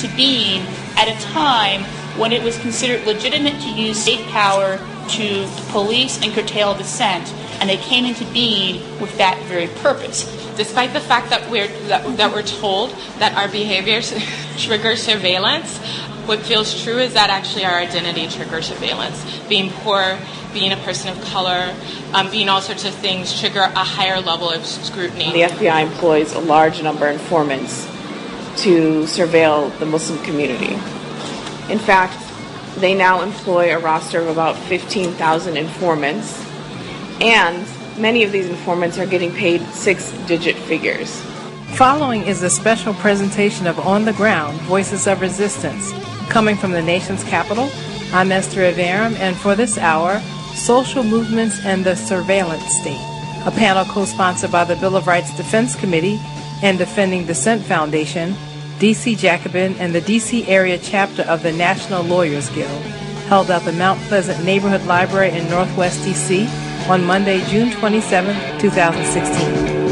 into being at a time when it was considered legitimate to use state power to police and curtail dissent, and they came into being with that very purpose. Despite the fact that we're told that our behaviors trigger surveillance, what feels true is that actually our identity triggers surveillance. Being poor, being a person of color, being all sorts of things trigger a higher level of scrutiny. The FBI employs a large number of informants to surveil the Muslim community. In fact, they now employ a roster of about 15,000 informants, and many of these informants are getting paid six-digit figures. Following is a special presentation of On the Ground, Voices of Resistance. Coming from the nation's capital, I'm Esther Averum, and for this hour, Social Movements and the Surveillance State, a panel co-sponsored by the Bill of Rights Defense Committee and Defending Dissent Foundation, D.C. Jacobin, and the D.C. area chapter of the National Lawyers Guild, held at the Mount Pleasant Neighborhood Library in Northwest D.C. on Monday, June 27, 2016.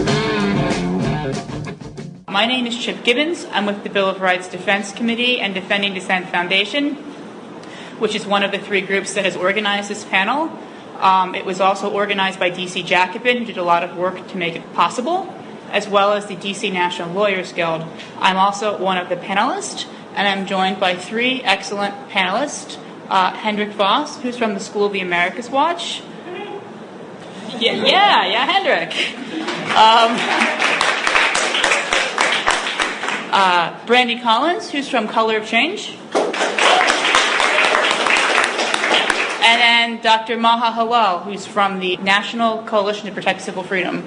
My name is Chip Gibbons. I'm with the Bill of Rights Defense Committee and Defending Dissent Foundation, which is one of the three groups that has organized this panel. It was also organized by D.C. Jacobin, who did a lot of work to make it possible, as well as the D.C. National Lawyers Guild. I'm also one of the panelists, and I'm joined by three excellent panelists. Hendrik Voss, who's from the School of the Americas Watch. Yeah, Hendrik. Brandy Collins, who's from Color of Change. And then Dr. Maha Halal, who's from the National Coalition to Protect Civil Freedom.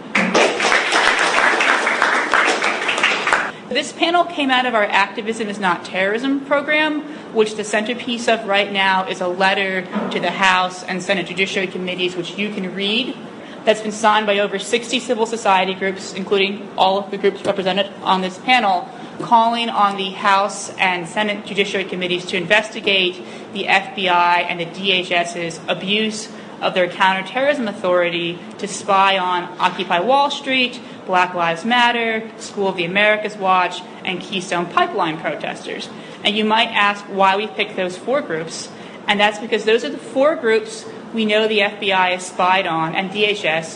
This panel came out of our Activism is Not Terrorism program, which the centerpiece of right now is a letter to the House and Senate Judiciary Committees, which you can read, that's been signed by over 60 civil society groups, including all of the groups represented on this panel, calling on the House and Senate Judiciary Committees to investigate the FBI and the DHS's abuse of their counterterrorism authority to spy on Occupy Wall Street, Black Lives Matter, School of the Americas Watch, and Keystone Pipeline protesters. And you might ask why we picked those four groups, and that's because those are the four groups we know the FBI has spied on and DHS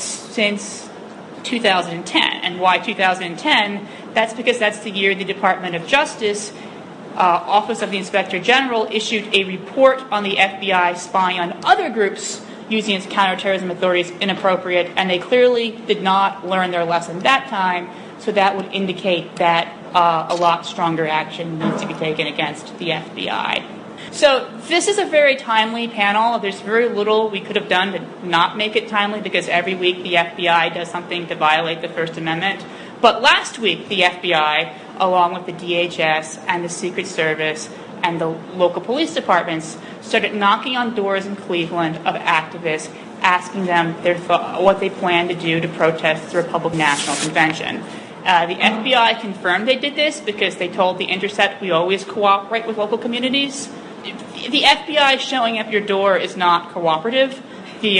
since 2010. And why 2010? That's because that's the year the Department of Justice, Office of the Inspector General, issued a report on the FBI spying on other groups using its counterterrorism authorities inappropriate, and they clearly did not learn their lesson that time, so that would indicate that a lot stronger action needs to be taken against the FBI. So this is a very timely panel. There's very little we could have done to not make it timely, because every week the FBI does something to violate the First Amendment. But last week the FBI, along with the DHS and the Secret Service and the local police departments, started knocking on doors in Cleveland of activists, asking them what they plan to do to protest the Republican National Convention. The FBI confirmed they did this because they told The Intercept, we always cooperate with local communities. The FBI showing up your door is not cooperative. The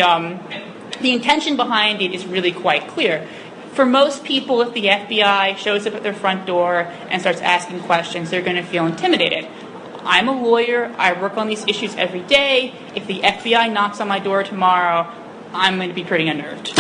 intention behind it is really quite clear. For most people, if the FBI shows up at their front door and starts asking questions, they're going to feel intimidated. I'm a lawyer. I work on these issues every day. If the FBI knocks on my door tomorrow, I'm going to be pretty unnerved.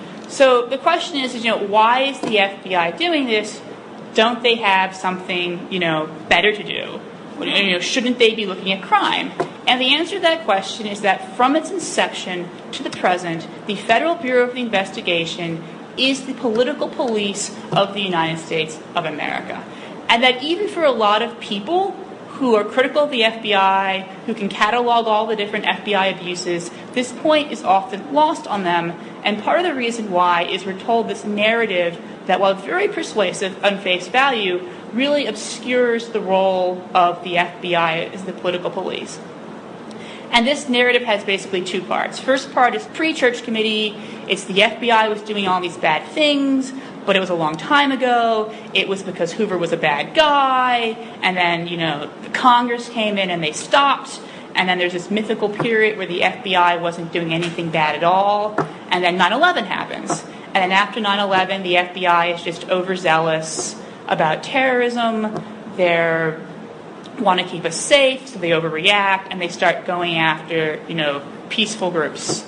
So the question is, why is the FBI doing this? Don't they have something, better to do? Shouldn't they be looking at crime? And the answer to that question is that from its inception to the present, the Federal Bureau of Investigation is the political police of the United States of America. And that even for a lot of people who are critical of the FBI, who can catalog all the different FBI abuses, this point is often lost on them. And part of the reason why is we're told this narrative that, while very persuasive on face value, really obscures the role of the FBI as the political police. And this narrative has basically two parts. First part is pre-Church Committee. It's the FBI was doing all these bad things, but it was a long time ago. It was because Hoover was a bad guy. And then, the Congress came in and they stopped. And then there's this mythical period where the FBI wasn't doing anything bad at all. And then 9/11 happens. And then after 9/11, the FBI is just overzealous about terrorism. They're want to keep us safe, so they overreact, and they start going after, peaceful groups.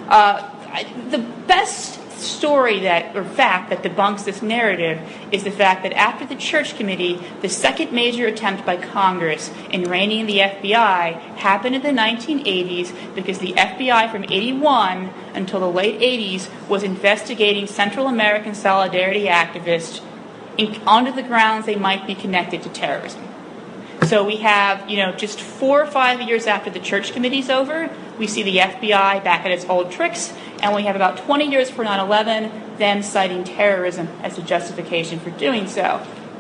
The best story fact that debunks this narrative is the fact that after the Church Committee, the second major attempt by Congress in reining in the FBI happened in the 1980s because the FBI from 81 until the late 80s was investigating Central American Solidarity activists onto the grounds they might be connected to terrorism. So we have, just 4 or 5 years after the Church Committee's over, we see the FBI back at its old tricks, and we have about 20 years for 9/11, them citing terrorism as a justification for doing so.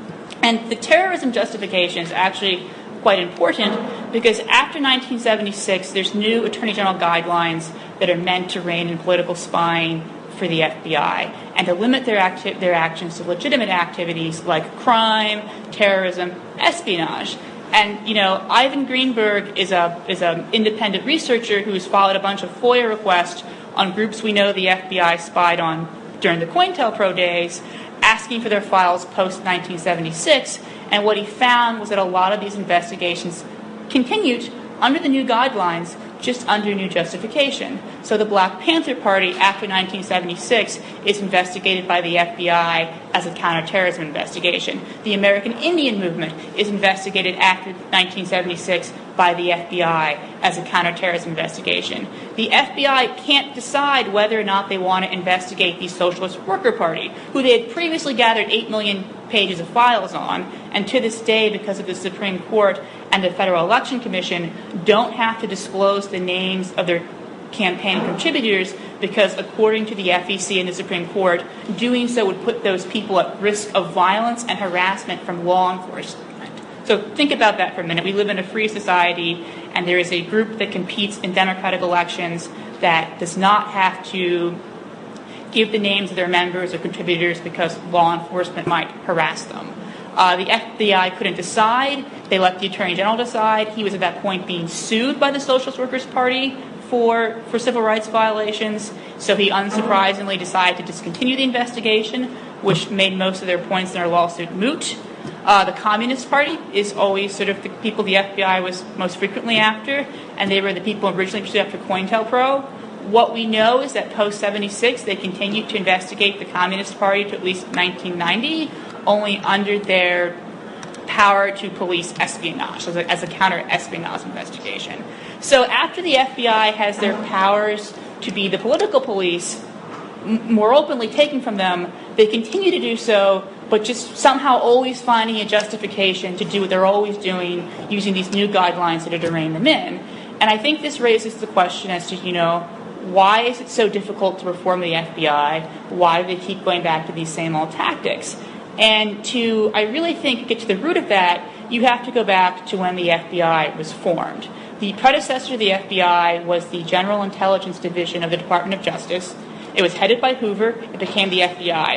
And the terrorism justification is actually quite important because after 1976, there's new Attorney General guidelines that are meant to rein in political spying for the FBI and to limit their actions to legitimate activities like crime, terrorism, espionage. And, Ivan Greenberg is an independent researcher who's followed a bunch of FOIA requests on groups we know the FBI spied on during the COINTELPRO days, asking for their files post-1976. And what he found was that a lot of these investigations continued under the new guidelines, just under new justification. So the Black Panther Party, after 1976, is investigated by the FBI as a counterterrorism investigation. The American Indian Movement is investigated after 1976 by the FBI as a counterterrorism investigation. The FBI can't decide whether or not they want to investigate the Socialist Worker Party, who they had previously gathered 8 million pages of files on, and to this day, because of the Supreme Court and the Federal Election Commission, don't have to disclose the names of their campaign contributors because, according to the FEC and the Supreme Court, doing so would put those people at risk of violence and harassment from law enforcement. So think about that for a minute. We live in a free society, and there is a group that competes in democratic elections that does not have to give the names of their members or contributors because law enforcement might harass them. The FBI couldn't decide. They let the Attorney General decide. He was at that point being sued by the Socialist Workers' Party for civil rights violations, so he unsurprisingly decided to discontinue the investigation, which made most of their points in their lawsuit moot. The Communist Party is always sort of the people the FBI was most frequently after, and they were the people originally pursued after COINTELPRO. What we know is that post-76, they continued to investigate the Communist Party to at least 1990, only under their power to police espionage, as a counter-espionage investigation. So after the FBI has their powers to be the political police more openly taken from them, they continue to do so, but just somehow always finding a justification to do what they're always doing, using these new guidelines that are to rein them in. And I think this raises the question as to, why is it so difficult to reform the FBI? Why do they keep going back to these same old tactics? And I really think, get to the root of that, you have to go back to when the FBI was formed. The predecessor to the FBI was the General Intelligence Division of the Department of Justice. It was headed by Hoover. It became the FBI.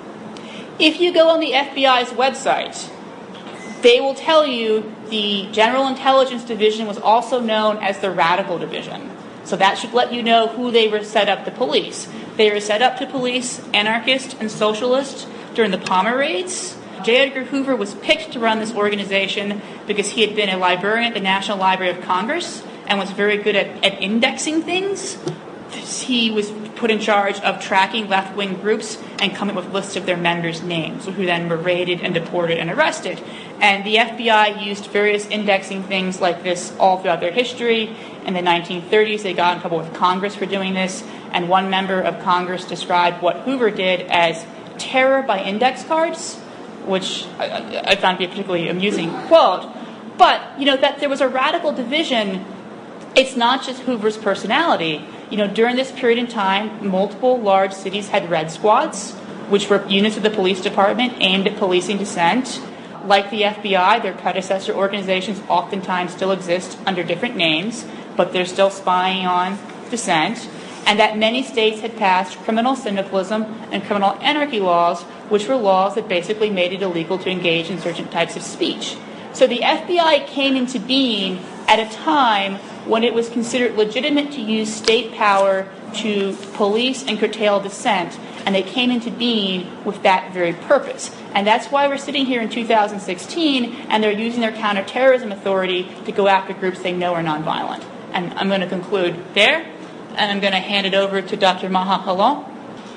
If you go on the FBI's website, they will tell you the General Intelligence Division was also known as the Radical Division. So that should let you know who they were set up to police. They were set up to police anarchists and socialists during the Palmer raids. J. Edgar Hoover was picked to run this organization because he had been a librarian at the National Library of Congress and was very good at indexing things. He was put in charge of tracking left-wing groups and coming up with lists of their members' names, who then were raided and deported and arrested. And the FBI used various indexing things like this all throughout their history. In the 1930s, they got in trouble with Congress for doing this, and one member of Congress described what Hoover did as terror by index cards, which I found to be a particularly amusing quote. But, that there was a radical division, it's not just Hoover's personality. During this period in time, multiple large cities had red squads, which were units of the police department aimed at policing dissent. Like the FBI, their predecessor organizations oftentimes still exist under different names, but they're still spying on dissent. And that many states had passed criminal syndicalism and criminal anarchy laws, which were laws that basically made it illegal to engage in certain types of speech. So the FBI came into being at a time when it was considered legitimate to use state power to police and curtail dissent, and they came into being with that very purpose. And that's why we're sitting here in 2016, and they're using their counterterrorism authority to go after groups they know are nonviolent. And I'm going to conclude there, and I'm going to hand it over to Dr. Maha Halal.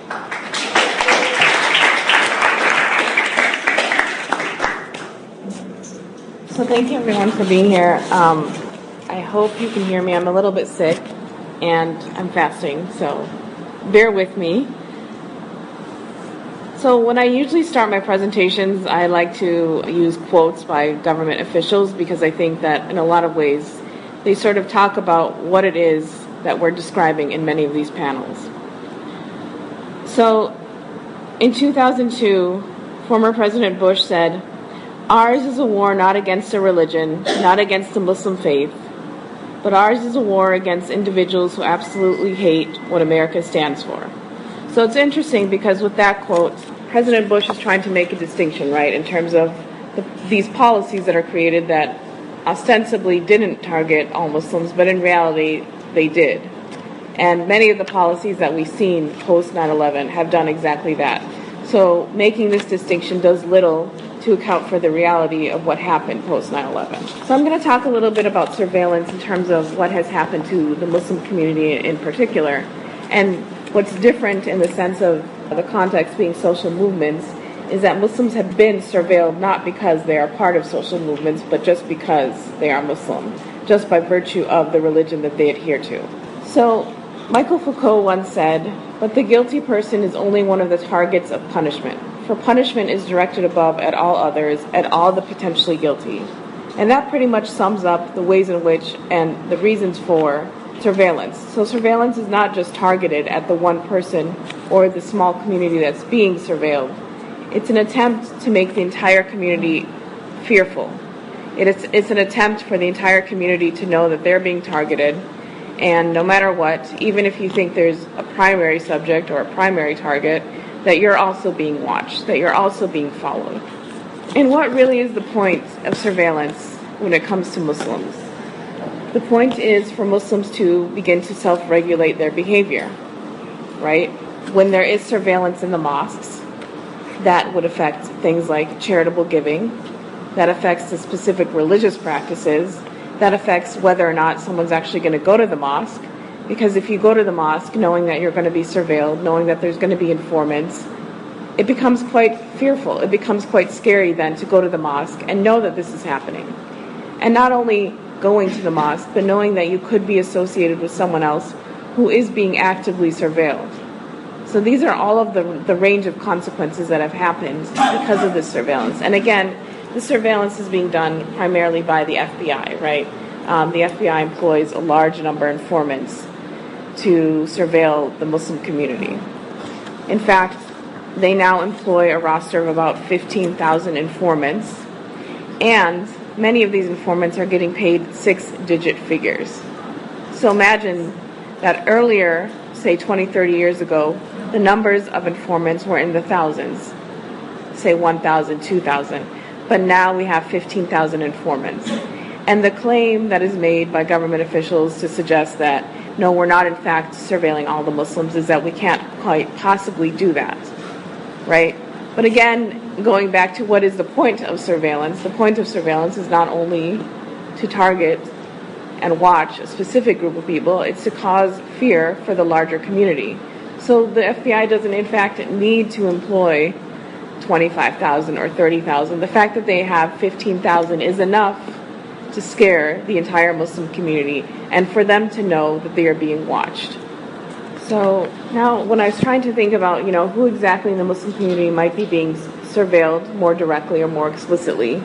So thank you, everyone, for being here. I hope you can hear me. I'm a little bit sick, and I'm fasting, so bear with me. So when I usually start my presentations, I like to use quotes by government officials because I think that in a lot of ways they sort of talk about what it is that we're describing in many of these panels. So in 2002, former President Bush said, "Ours is a war not against a religion, not against the Muslim faith, but ours is a war against individuals who absolutely hate what America stands for." So it's interesting because with that quote, President Bush is trying to make a distinction, right, in terms of these policies that are created that ostensibly didn't target all Muslims, but in reality they did. And many of the policies that we've seen post 9/11 have done exactly that. So making this distinction does little to account for the reality of what happened post 9/11. So I'm going to talk a little bit about surveillance in terms of what has happened to the Muslim community in particular, and what's different in the sense of the context being social movements is that Muslims have been surveilled not because they are part of social movements, but just because they are Muslim, just by virtue of the religion that they adhere to. So Michael Foucault once said, "But the guilty person is only one of the targets of punishment, for punishment is directed above at all others, at all the potentially guilty." And that pretty much sums up the ways in which and the reasons for surveillance. So surveillance is not just targeted at the one person or the small community that's being surveilled. It's an attempt to make the entire community fearful. It's an attempt for the entire community to know that they're being targeted, and no matter what, even if you think there's a primary subject or a primary target, that you're also being watched, that you're also being followed. And what really is the point of surveillance when it comes to Muslims? The point is for Muslims to begin to self-regulate their behavior, right? When there is surveillance in the mosques, that would affect things like charitable giving, that affects the specific religious practices, that affects whether or not someone's actually going to go to the mosque. Because if you go to the mosque knowing that you're going to be surveilled, knowing that there's going to be informants, it becomes quite fearful. It becomes quite scary then to go to the mosque and know that this is happening. And not only going to the mosque, but knowing that you could be associated with someone else who is being actively surveilled. So these are all of the range of consequences that have happened because of this surveillance. And again, the surveillance is being done primarily by the FBI, right? The FBI employs a large number of informants to surveil the Muslim community. In fact, they now employ a roster of about 15,000 informants, and many of these informants are getting paid 6-digit figures. So imagine that earlier, say 20, 30 years ago, the numbers of informants were in the thousands, say 1,000, 2,000. But now we have 15,000 informants. And the claim that is made by government officials to suggest that, no, we're not in fact surveilling all the Muslims is that we can't quite possibly do that, right? But again, going back to what is the point of surveillance, the point of surveillance is not only to target and watch a specific group of people, it's to cause fear for the larger community. So the FBI doesn't in fact need to employ 25,000 or 30,000. The fact that they have 15,000 is enough to scare the entire Muslim community and for them to know that they are being watched. So now when I was trying to think about, who exactly in the Muslim community might be being surveilled more directly or more explicitly,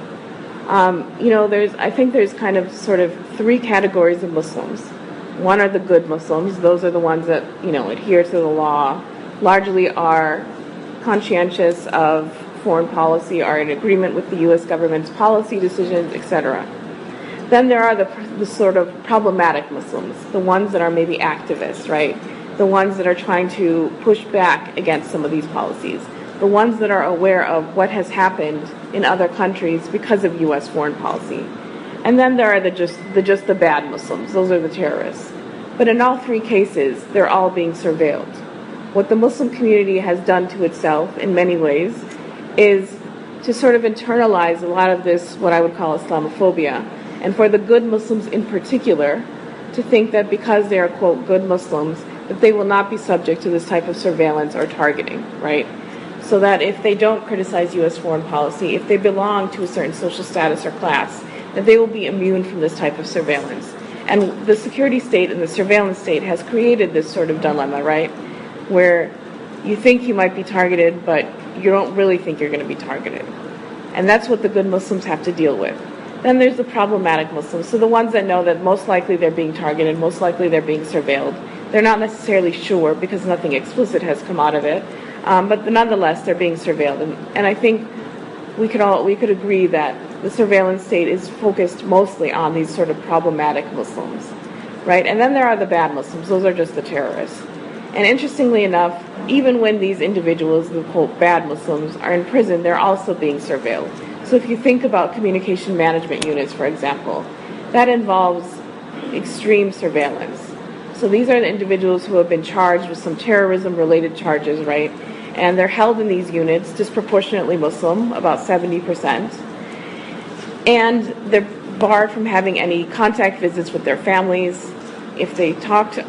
I think there's kind of sort of three categories of Muslims. One are the good Muslims. Those are the ones that, adhere to the law, largely are conscientious of foreign policy, are in agreement with the U.S. government's policy decisions, etc. Then there are the sort of problematic Muslims, the ones that are maybe activists, right? The ones that are trying to push back against some of these policies. The ones that are aware of what has happened in other countries because of U.S. foreign policy. And then there are the bad Muslims. Those are the terrorists. But in all three cases, they're all being surveilled. What the Muslim community has done to itself in many ways is to sort of internalize a lot of this, what I would call Islamophobia, and for the good Muslims in particular, to think that because they are, quote, good Muslims, that they will not be subject to this type of surveillance or targeting, right? So that if they don't criticize U.S. foreign policy, if they belong to a certain social status or class, that they will be immune from this type of surveillance. And the security state and the surveillance state has created this sort of dilemma, right? Where you think you might be targeted, but you don't really think you're going to be targeted. And that's what the good Muslims have to deal with. Then there's the problematic Muslims. So the ones that know that most likely they're being targeted, most likely they're being surveilled. They're not necessarily sure because nothing explicit has come out of it. But nonetheless, they're being surveilled. And I think we could agree that the surveillance state is focused mostly on these sort of problematic Muslims, right? And then there are the bad Muslims. Those are just the terrorists. And interestingly enough, even when these individuals, the quote bad Muslims, are in prison, they're also being surveilled. So if you think about communication management units, for example, that involves extreme surveillance. So these are the individuals who have been charged with some terrorism-related charges, right? And they're held in these units, disproportionately Muslim, about 70%. And they're barred from having any contact visits with their families. If they talk to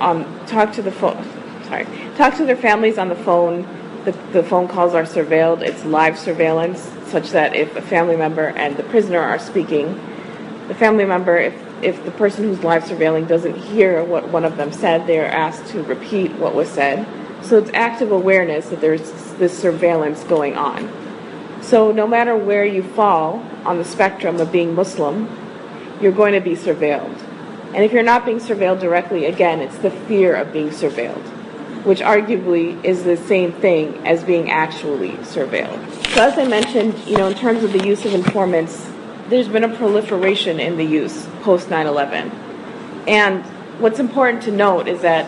their families on the phone, the phone calls are surveilled. It's live surveillance, such that if a family member and the prisoner are speaking, the family member, if the person who's live surveilling doesn't hear what one of them said, they are asked to repeat what was said. So it's active awareness that there's this surveillance going on. So no matter where you fall on the spectrum of being Muslim, you're going to be surveilled. And if you're not being surveilled directly, again, it's the fear of being surveilled, which arguably is the same thing as being actually surveilled. So as I mentioned, in terms of the use of informants, there's been a proliferation in the use post 9/11. And what's important to note is that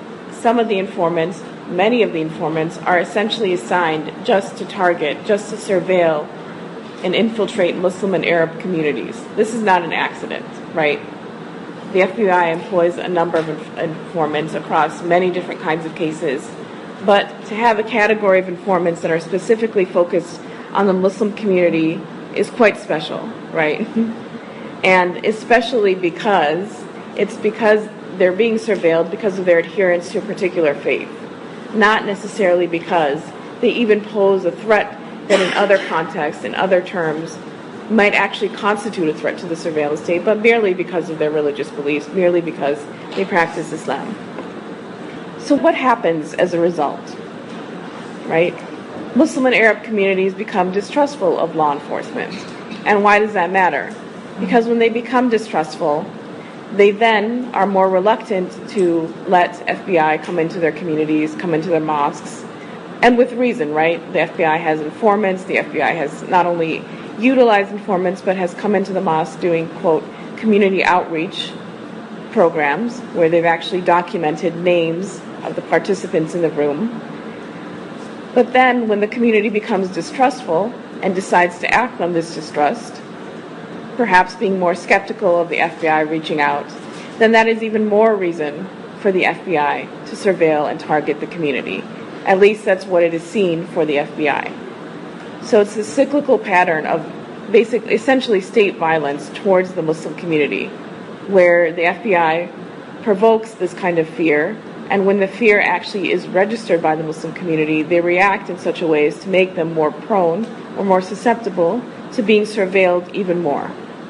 many of the informants are essentially assigned just to target, just to surveil and infiltrate Muslim and Arab communities. This is not an accident, right? The FBI employs a number of informants across many different kinds of cases, but to have a category of informants that are specifically focused on the Muslim community is quite special, right? And especially because they're being surveilled because of their adherence to a particular faith, not necessarily because they even pose a threat that in other contexts, in other terms, might actually constitute a threat to the surveillance state, but merely because of their religious beliefs, merely because they practice Islam. So what happens as a result, right? Muslim and Arab communities become distrustful of law enforcement. And why does that matter? Because when they become distrustful, they then are more reluctant to let FBI come into their communities, come into their mosques, and with reason, right? The FBI has informants. The FBI has not only utilized informants, but has come into the mosque doing, quote, community outreach programs, where they've actually documented names of the participants in the room. But then when the community becomes distrustful and decides to act on this distrust, perhaps being more skeptical of the FBI reaching out, then that is even more reason for the FBI to surveil and target the community. At least that's what it is seen for the FBI. So it's a cyclical pattern of essentially state violence towards the Muslim community, where the FBI provokes this kind of fear, and when the fear actually is registered by the Muslim community, they react in such a way as to make them more prone or more susceptible to being surveilled even more.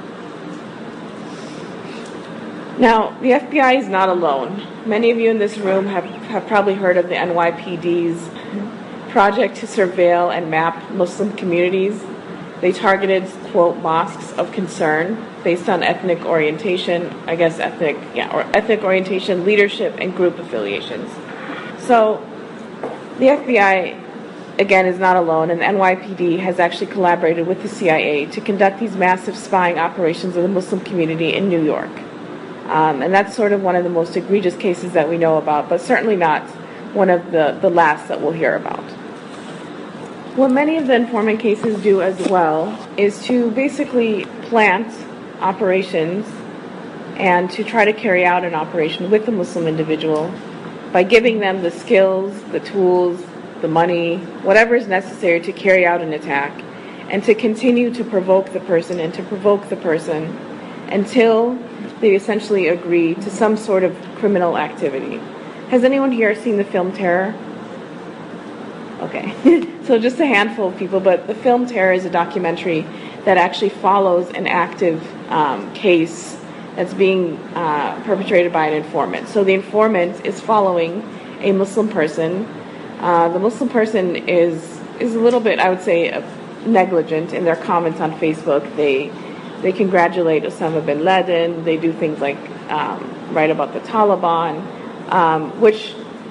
Now, the FBI is not alone. Many of you in this room have probably heard of the NYPD's project to surveil and map Muslim communities. They targeted, quote, mosques of concern based on ethnic orientation, ethnic orientation, leadership, and group affiliations. So the FBI, again, is not alone, and the NYPD has actually collaborated with the CIA to conduct these massive spying operations of the Muslim community in New York. And that's sort of one of the most egregious cases that we know about, but certainly not one of the last that we'll hear about. What many of the informant cases do as well is to basically plant operations and to try to carry out an operation with the Muslim individual by giving them the skills, the tools, the money, whatever is necessary to carry out an attack, and to continue to provoke the person until they essentially agree to some sort of criminal activity. Has anyone here seen the film Terror? Okay, so just a handful of people, but the film Terror is a documentary that actually follows an active case that's being perpetrated by an informant. So the informant is following a Muslim person. The Muslim person is a little bit, I would say, negligent in their comments on Facebook. They congratulate Osama bin Laden. They do things like write about the Taliban, which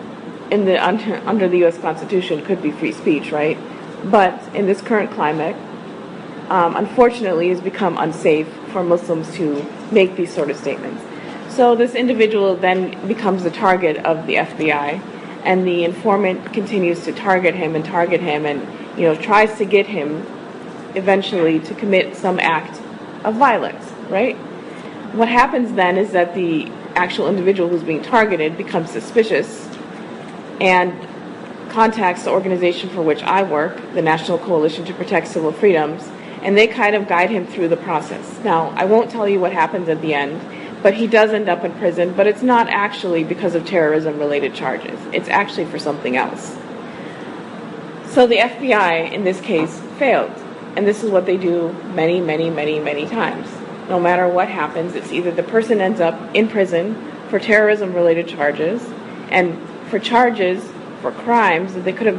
under the U.S. Constitution could be free speech, right? But in this current climate, unfortunately, it's become unsafe for Muslims to make these sort of statements. So this individual then becomes the target of the FBI, and the informant continues to target him and tries to get him eventually to commit some act of violence, right? What happens then is that the actual individual who's being targeted becomes suspicious and contacts the organization for which I work, the National Coalition to Protect Civil Freedoms, and they kind of guide him through the process. Now, I won't tell you what happens at the end, but he does end up in prison, but it's not actually because of terrorism-related charges. It's actually for something else. So the FBI, in this case, failed. And this is what they do many, many, many, many times. No matter what happens, it's either the person ends up in prison for terrorism-related charges and for charges for crimes that they could have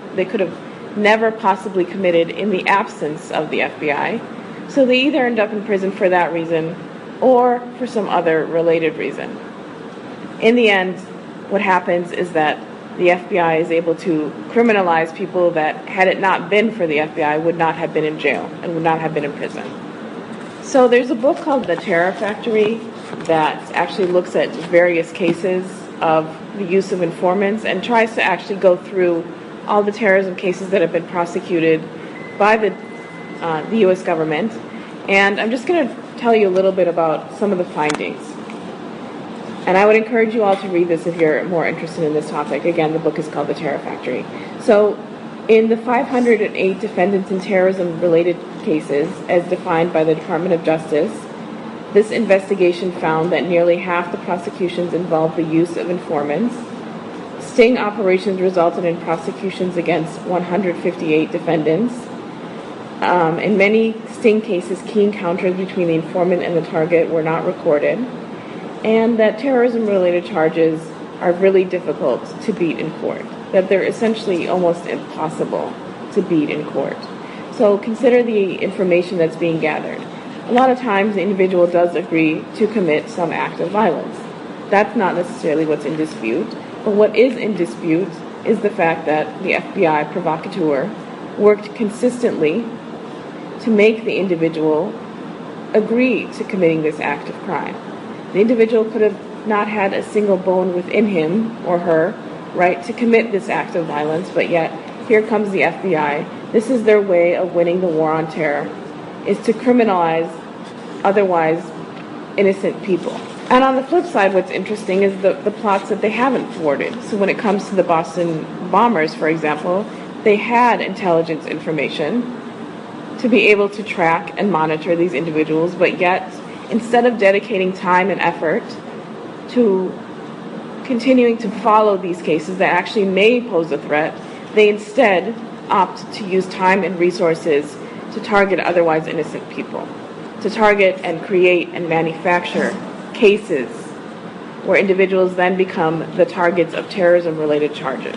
never possibly committed in the absence of the FBI. So they either end up in prison for that reason or for some other related reason. In the end, what happens is that the FBI is able to criminalize people that, had it not been for the FBI, would not have been in jail and would not have been in prison. So there's a book called The Terror Factory that actually looks at various cases of the use of informants and tries to actually go through all the terrorism cases that have been prosecuted by the U.S. government. And I'm just going to tell you a little bit about some of the findings. And I would encourage you all to read this if you're more interested in this topic. Again, the book is called The Terror Factory. So in the 508 defendants in terrorism-related cases, as defined by the Department of Justice, this investigation found that nearly half the prosecutions involved the use of informants. Sting operations resulted in prosecutions against 158 defendants. In many sting cases, key encounters between the informant and the target were not recorded, and that terrorism-related charges are really difficult to beat in court, that they're essentially almost impossible to beat in court. So consider the information that's being gathered. A lot of times the individual does agree to commit some act of violence. That's not necessarily what's in dispute, but what is in dispute is the fact that the FBI provocateur worked consistently to make the individual agree to committing this act of crime. The individual could have not had a single bone within him or her, right, to commit this act of violence, but yet here comes the FBI. This is their way of winning the war on terror, is to criminalize otherwise innocent people. And on the flip side, what's interesting is the plots that they haven't thwarted. So when it comes to the Boston bombers, for example, they had intelligence information to be able to track and monitor these individuals, but yet instead of dedicating time and effort to continuing to follow these cases that actually may pose a threat, they instead opt to use time and resources to target otherwise innocent people, to target and create and manufacture cases where individuals then become the targets of terrorism-related charges.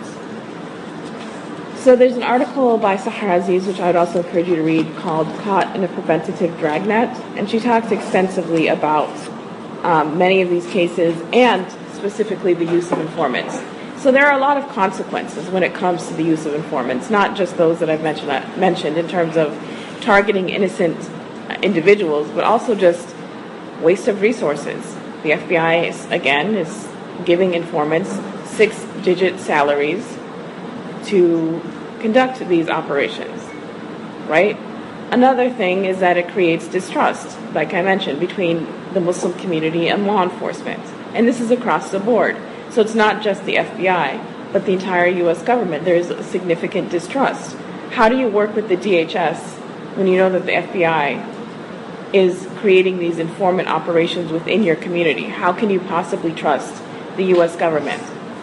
So there's an article by Sahar Aziz, which I would also encourage you to read, called Caught in a Preventative Dragnet, and she talks extensively about many of these cases and specifically the use of informants. So there are a lot of consequences when it comes to the use of informants, not just those that I've mentioned in terms of targeting innocent individuals, but also just waste of resources. The FBI, is giving informants 6-digit salaries to conduct these operations, right? Another thing is that it creates distrust, like I mentioned, between the Muslim community and law enforcement. And this is across the board. So it's not just the FBI, but the entire U.S. government. There is a significant distrust. How do you work with the DHS when you know that the FBI is creating these informant operations within your community? How can you possibly trust the U.S. government?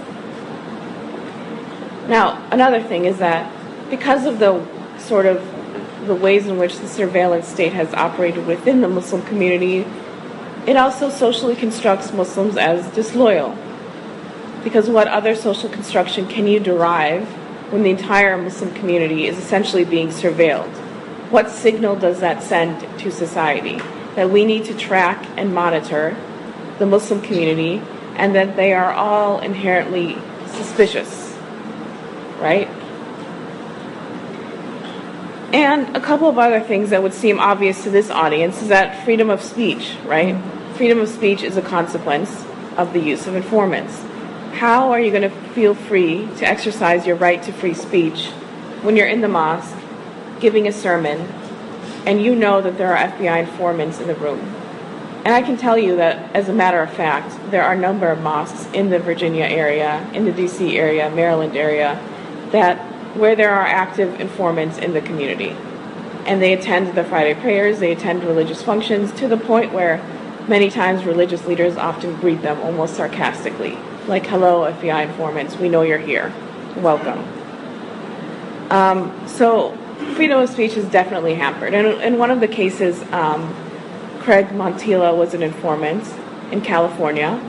Now, another thing is that because of the sort of the ways in which the surveillance state has operated within the Muslim community, it also socially constructs Muslims as disloyal. Because what other social construction can you derive when the entire Muslim community is essentially being surveilled? What signal does that send to society? That we need to track and monitor the Muslim community and that they are all inherently suspicious, right? And a couple of other things that would seem obvious to this audience is that freedom of speech, right? Freedom of speech is a consequence of the use of informants. How are you going to feel free to exercise your right to free speech when you're in the mosque giving a sermon and you know that there are FBI informants in the room? And I can tell you that, as a matter of fact, there are a number of mosques in the Virginia area, in the D.C. area, Maryland area, where there are active informants in the community. And they attend the Friday prayers, they attend religious functions, to the point where many times religious leaders often greet them almost sarcastically. Like, hello, FBI informants, we know you're here. Welcome. So freedom of speech is definitely hampered. And in one of the cases, Craig Montilla was an informant in California.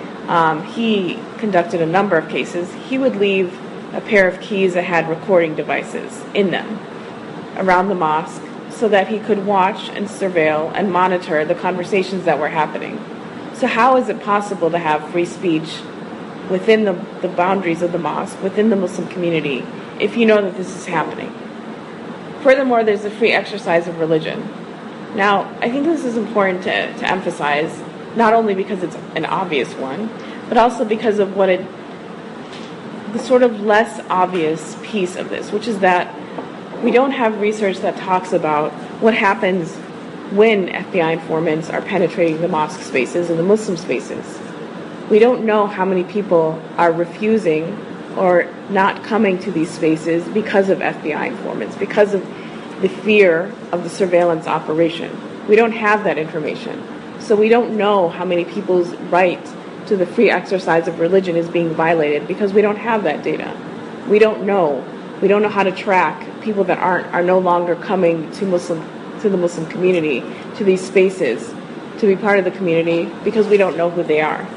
He conducted a number of cases. He would leave a pair of keys that had recording devices in them around the mosque so that he could watch and surveil and monitor the conversations that were happening. So how is it possible to have free speech within the boundaries of the mosque, within the Muslim community, if you know that this is happening? Furthermore, there's the free exercise of religion. Now, I think this is important to emphasize, not only because it's an obvious one, but also because of the sort of less obvious piece of this, which is that we don't have research that talks about what happens when FBI informants are penetrating the mosque spaces and the Muslim spaces. We don't know how many people are refusing or not coming to these spaces because of FBI informants, because of the fear of the surveillance operation. We don't have that information. So we don't know how many people's right to the free exercise of religion is being violated because we don't have that data. We don't know. We don't know how to track people that are no longer coming to the Muslim community, to these spaces, to be part of the community, because we don't know who they are.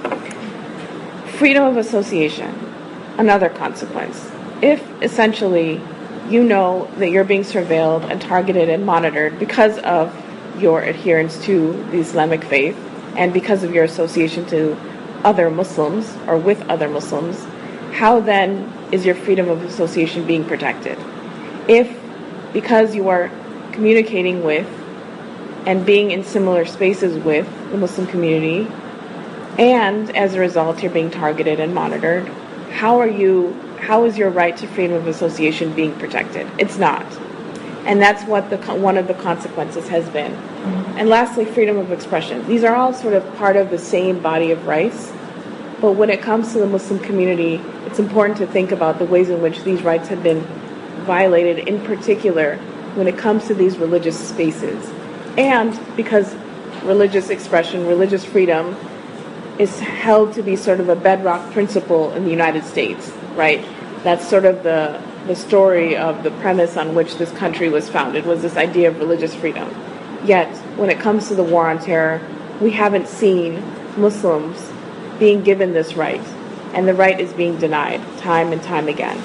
Freedom of association, another consequence. If essentially you know that you're being surveilled and targeted and monitored because of your adherence to the Islamic faith and because of your association to other Muslims or with other Muslims, how then is your freedom of association being protected? If, because you are communicating with and being in similar spaces with the Muslim community, and as a result you're being targeted and monitored, how is your right to freedom of association being protected? It's not. And that's what one of the consequences has been. And lastly, freedom of expression. These are all sort of part of the same body of rights, but when it comes to the Muslim community, it's important to think about the ways in which these rights have been violated, in particular when it comes to these religious spaces. And because religious expression, religious freedom, is held to be sort of a bedrock principle in the United States, right? That's sort of the story of the premise on which this country was founded, was this idea of religious freedom. Yet, when it comes to the war on terror, we haven't seen Muslims being given this right, and the right is being denied time and time again.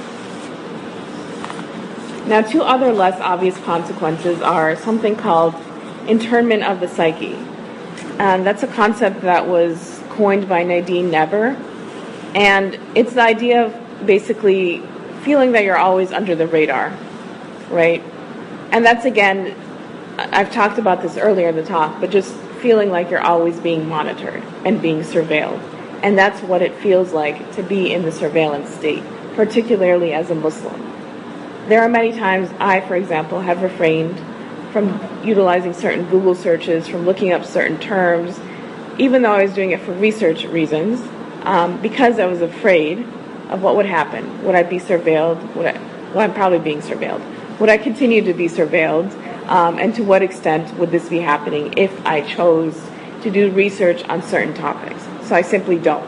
Now, two other less obvious consequences are something called internment of the psyche. And that's a concept that was coined by Nadine Never, and it's the idea of basically feeling that you're always under the radar, right? And that's, again, I've talked about this earlier in the talk, but just feeling like you're always being monitored and being surveilled. And that's what it feels like to be in the surveillance state, particularly as a Muslim. There are many times I, for example, have refrained from utilizing certain Google searches, from looking up certain terms, even though I was doing it for research reasons, because I was afraid of what would happen. Would I be surveilled? I'm probably being surveilled. Would I continue to be surveilled? And to what extent would this be happening if I chose to do research on certain topics? So I simply don't.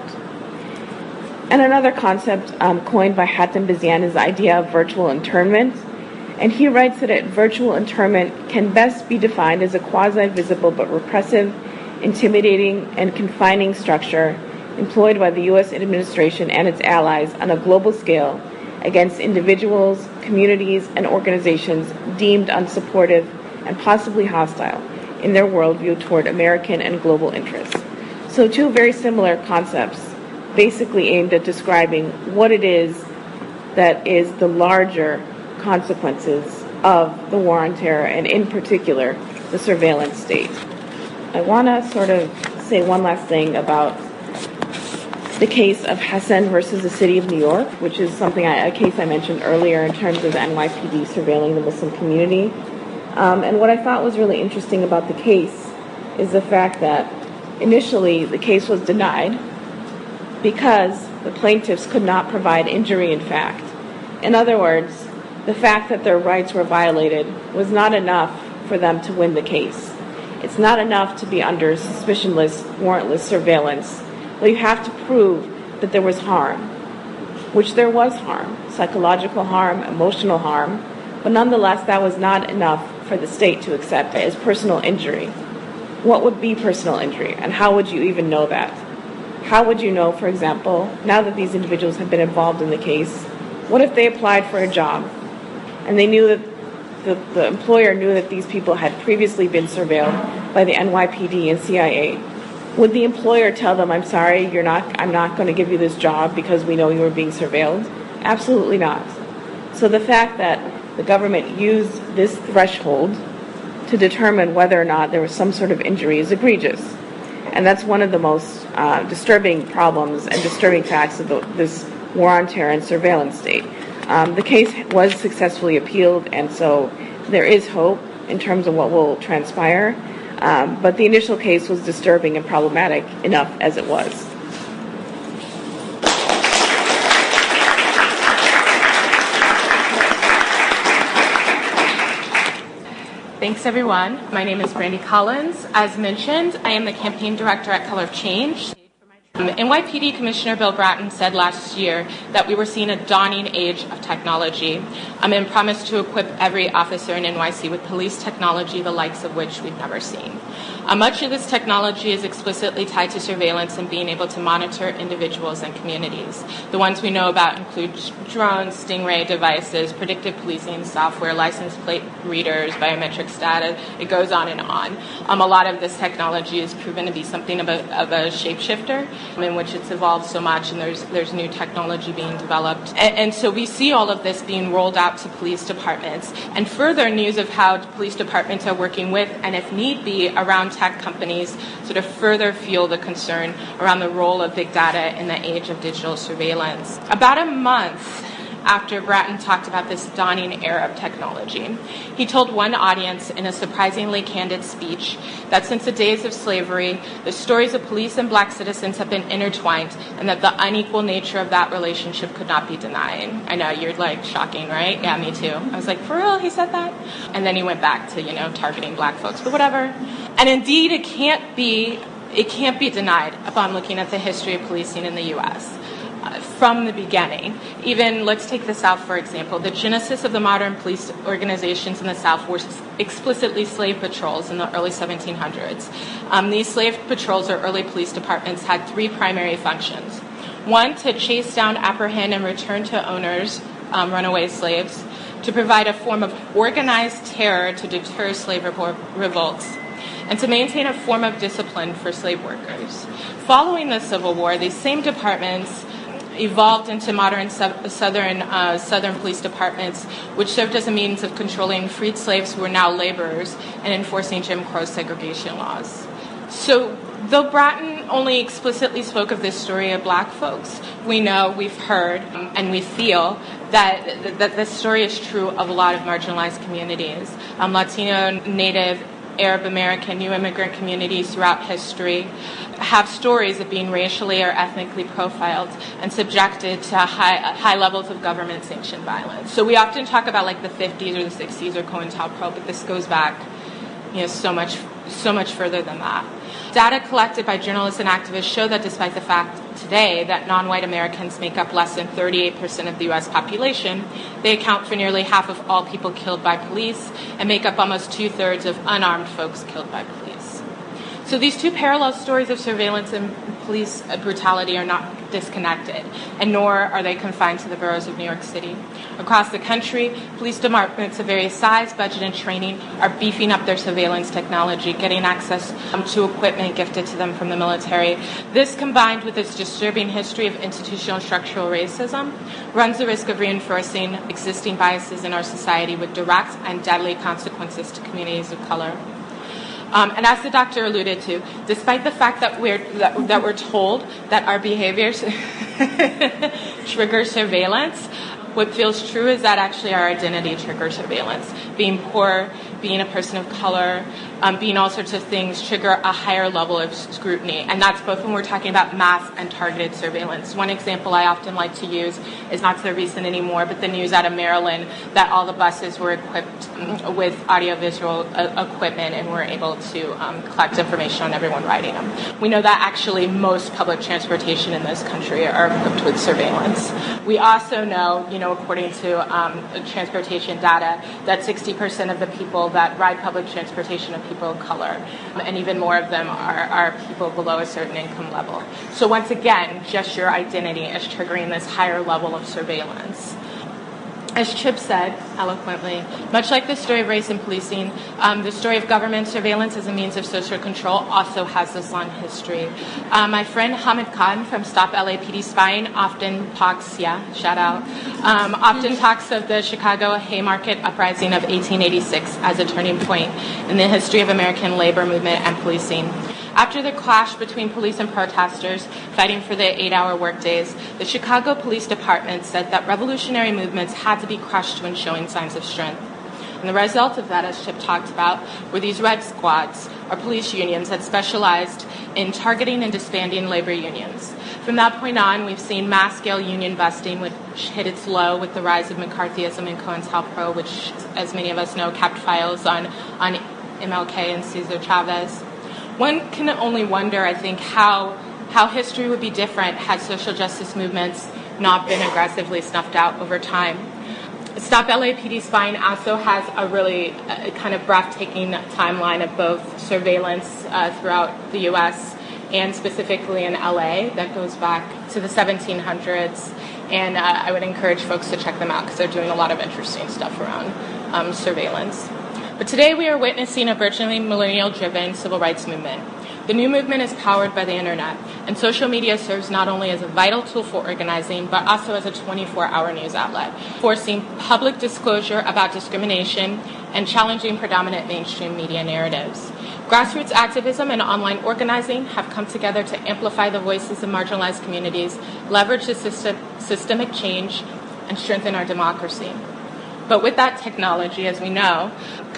And another concept coined by Hatem Bazian is the idea of virtual internment. And he writes that virtual internment can best be defined as a quasi-visible but repressive, intimidating, and confining structure employed by the U.S. administration and its allies on a global scale against individuals, communities, and organizations deemed unsupportive and possibly hostile in their worldview toward American and global interests. So two very similar concepts basically aimed at describing what it is that is the larger consequences of the war on terror, and in particular, the surveillance state. I want to sort of say one last thing about the case of Hassan versus the City of New York, which is a case I mentioned earlier in terms of the NYPD surveilling the Muslim community. And what I thought was really interesting about the case is the fact that initially the case was denied because the plaintiffs could not provide injury in fact. In other words, the fact that their rights were violated was not enough for them to win the case. It's not enough to be under suspicionless, warrantless surveillance. But you have to prove that there was harm, which there was harm, psychological harm, emotional harm, but nonetheless that was not enough for the state to accept as personal injury. What would be personal injury, and how would you even know that? How would you know, for example, now that these individuals have been involved in the case, what if they applied for a job and they knew that the employer knew that these people had previously been surveilled by the NYPD and CIA? Would the employer tell them, I'm sorry, I'm not going to give you this job because we know you were being surveilled? Absolutely not. So the fact that the government used this threshold to determine whether or not there was some sort of injury is egregious. And that's one of the most disturbing problems and disturbing facts of this war on terror and surveillance state. The case was successfully appealed, and so there is hope in terms of what will transpire. But the initial case was disturbing and problematic enough as it was. Thanks, everyone. My name is Brandy Collins. As mentioned, I am the campaign director at Color of Change. NYPD Commissioner Bill Bratton said last year that we were seeing a dawning age of technology and promised to equip every officer in NYC with police technology, the likes of which we've never seen. Much of this technology is explicitly tied to surveillance and being able to monitor individuals and communities. The ones we know about include drones, Stingray devices, predictive policing software, license plate readers, biometrics data. It goes on and on. A lot of this technology is proven to be something of a shapeshifter, in which it's evolved so much, and there's new technology being developed. And so we see all of this being rolled out to police departments, and further news of how police departments are working with, and if need be, around tech companies, sort of further fuel the concern around the role of big data in the age of digital surveillance. About a month after Bratton talked about this dawning era of technology, he told one audience in a surprisingly candid speech that since the days of slavery, the stories of police and black citizens have been intertwined, and that the unequal nature of that relationship could not be denied. I know, you're like, shocking, right? Yeah, me too. I was like, for real, he said that? And then he went back to, targeting black folks, but whatever. And indeed, it can't be denied upon looking at the history of policing in the U.S. From the beginning. Even, let's take the South, for example. The genesis of the modern police organizations in the South were explicitly slave patrols in the early 1700s. These slave patrols, or early police departments, had three primary functions. One, to chase down, apprehend, and return to owners runaway slaves, to provide a form of organized terror to deter slave revolts, and to maintain a form of discipline for slave workers. Following the Civil War, these same departments evolved into modern southern police departments, which served as a means of controlling freed slaves who were now laborers and enforcing Jim Crow segregation laws. So, though Bratton only explicitly spoke of this story of black folks, we know, we've heard, and we feel that this story is true of a lot of marginalized communities. Latino, Native, Arab American, new immigrant communities throughout history have stories of being racially or ethnically profiled and subjected to high levels of government-sanctioned violence. So we often talk about like the 50s or the 60s or COINTELPRO, but this goes back, so much further than that. Data collected by journalists and activists show that despite the fact today that non-white Americans make up less than 38% of the U.S. population, they account for nearly half of all people killed by police and make up almost 2/3 of unarmed folks killed by police. So these two parallel stories of surveillance and police brutality are not disconnected, and nor are they confined to the boroughs of New York City. Across the country, police departments of various size, budget, and training are beefing up their surveillance technology, getting access to equipment gifted to them from the military. This, combined with its disturbing history of institutional structural racism, runs the risk of reinforcing existing biases in our society with direct and deadly consequences to communities of color. And as the doctor alluded to, despite the fact that we're told that our behaviors trigger surveillance, what feels true is that actually our identity triggers surveillance. Being poor, being a person of color, being all sorts of things trigger a higher level of scrutiny. And that's both when we're talking about mass and targeted surveillance. One example I often like to use is not so recent anymore, but the news out of Maryland that all the buses were equipped with audiovisual equipment and were able to collect information on everyone riding them. We know that actually most public transportation in this country are equipped with surveillance. We also know, according to transportation data, that 60% of the people that ride public transportation are people of color, and even more of them are people below a certain income level. So once again, just your identity is triggering this higher level of surveillance. As Chip said eloquently, much like the story of race and policing, the story of government surveillance as a means of social control also has this long history. My friend Hamid Khan from Stop LAPD Spying often talks, shout out, often talks of the Chicago Haymarket Uprising of 1886 as a turning point in the history of American labor movement and policing. After the clash between police and protesters fighting for the 8-hour workdays, the Chicago Police Department said that revolutionary movements had to be crushed when showing signs of strength. And the result of that, as Chip talked about, were these red squads, or police unions that specialized in targeting and disbanding labor unions. From that point on, we've seen mass-scale union busting, which hit its low with the rise of McCarthyism and COINTELPRO, which, as many of us know, kept files on MLK and Cesar Chavez. One can only wonder, I think, how history would be different had social justice movements not been aggressively snuffed out over time. Stop LAPD Spying also has a really kind of breathtaking timeline of both surveillance throughout the U.S. and specifically in LA that goes back to the 1700s. And I would encourage folks to check them out because they're doing a lot of interesting stuff around surveillance. But today we are witnessing a virtually millennial-driven civil rights movement. The new movement is powered by the internet, and social media serves not only as a vital tool for organizing, but also as a 24-hour news outlet, forcing public disclosure about discrimination and challenging predominant mainstream media narratives. Grassroots activism and online organizing have come together to amplify the voices of marginalized communities, leverage the systemic change, and strengthen our democracy. But with that technology, as we know,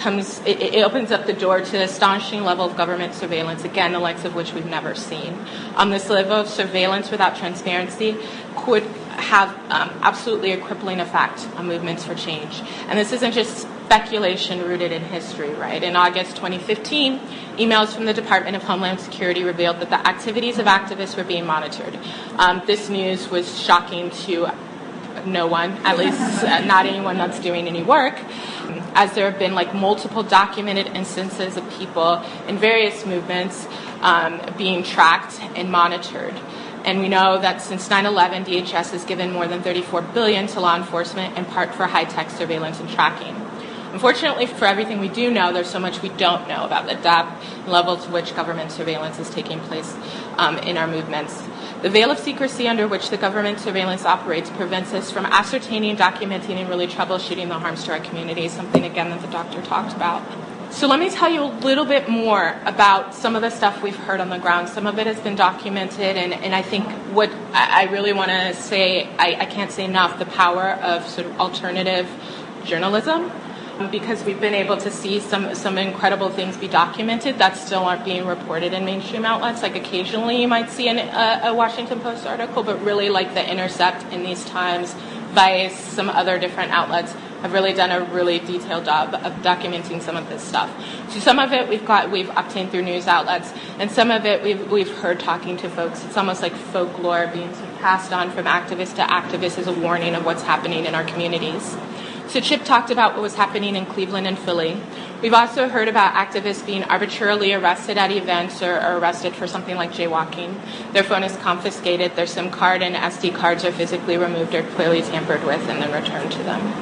it opens up the door to an astonishing level of government surveillance, again, the likes of which we've never seen. This level of surveillance without transparency could have absolutely a crippling effect on movements for change. And this isn't just speculation rooted in history, right? In August 2015, emails from the Department of Homeland Security revealed that the activities of activists were being monitored. This news was shocking to no one, at least not anyone that's doing any work, as there have been multiple documented instances of people in various movements being tracked and monitored. And we know that since 9/11, DHS has given more than $34 billion to law enforcement, in part for high-tech surveillance and tracking. Unfortunately, for everything we do know, there's so much we don't know about the depth and level to which government surveillance is taking place in our movements. The veil of secrecy under which the government surveillance operates prevents us from ascertaining, documenting, and really troubleshooting the harms to our community, something, again, that the doctor talked about. So let me tell you a little bit more about some of the stuff we've heard on the ground. Some of it has been documented, and I think what I really want to say, I can't say enough, the power of sort of alternative journalism, because we've been able to see some incredible things be documented that still aren't being reported in mainstream outlets. Like occasionally you might see a Washington Post article, but really like The Intercept in these times, Vice, some other different outlets have really done a really detailed job of documenting some of this stuff. So some of it we've obtained through news outlets, and some of it we've heard talking to folks. It's almost like folklore being sort of passed on from activist to activist as a warning of what's happening in our communities. So Chip talked about what was happening in Cleveland and Philly. We've also heard about activists being arbitrarily arrested at events or arrested for something like jaywalking. Their phone is confiscated, their SIM card and SD cards are physically removed or clearly tampered with and then returned to them.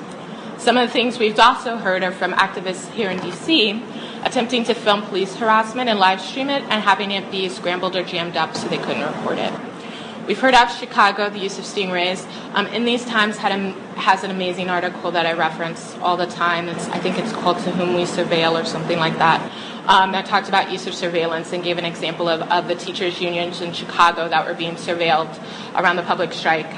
Some of the things we've also heard are from activists here in D.C. attempting to film police harassment and live stream it and having it be scrambled or jammed up so they couldn't report it. We've heard out of Chicago the use of stingrays. In these times has an amazing article that I reference all the time. I think it's called To Whom We Surveil or something like that. That talked about use of surveillance and gave an example of the teachers' unions in Chicago that were being surveilled around the public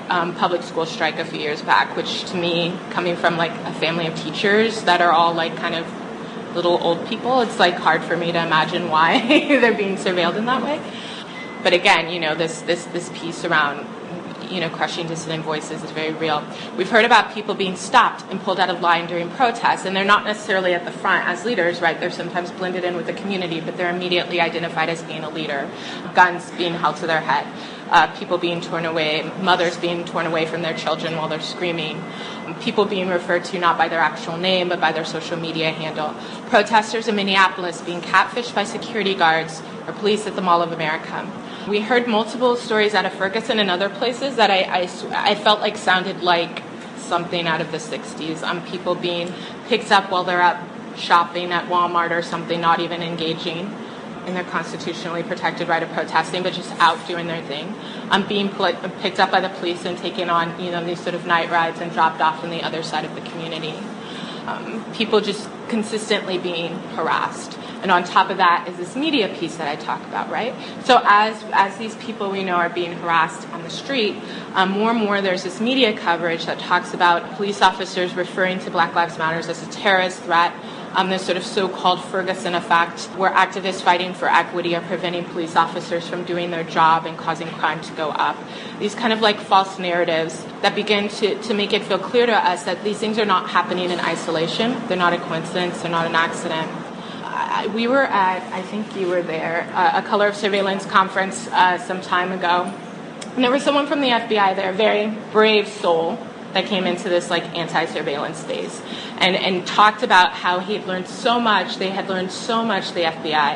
school strike a few years back, which to me, coming from like a family of teachers that are all like kind of little old people, it's like hard for me to imagine why they're being surveilled in that way. But again, this piece around, crushing dissident voices is very real. We've heard about people being stopped and pulled out of line during protests, and they're not necessarily at the front as leaders, right? They're sometimes blended in with the community, but they're immediately identified as being a leader. Guns being held to their head, people being torn away, mothers being torn away from their children while they're screaming, people being referred to not by their actual name, but by their social media handle. Protesters in Minneapolis being catfished by security guards or police at the Mall of America. We heard multiple stories out of Ferguson and other places that I felt like sounded like something out of the 60s. People being picked up while they're out shopping at Walmart or something, not even engaging in their constitutionally protected right of protesting, but just out doing their thing. Being picked up by the police and taken on, these sort of night rides and dropped off on the other side of the community. People just consistently being harassed. And on top of that is this media piece that I talk about, right? So as these people we know are being harassed on the street, more and more there's this media coverage that talks about police officers referring to Black Lives Matter as a terrorist threat, this sort of so-called Ferguson effect, where activists fighting for equity are preventing police officers from doing their job and causing crime to go up. These kind of like false narratives that begin to make it feel clear to us that these things are not happening in isolation. They're not a coincidence. They're not an accident. We were at, I think you were there, a Color of Surveillance conference some time ago. And there was someone from the FBI there, a very brave soul, that came into this like anti-surveillance space and talked about how he had learned so much. They had learned so much, the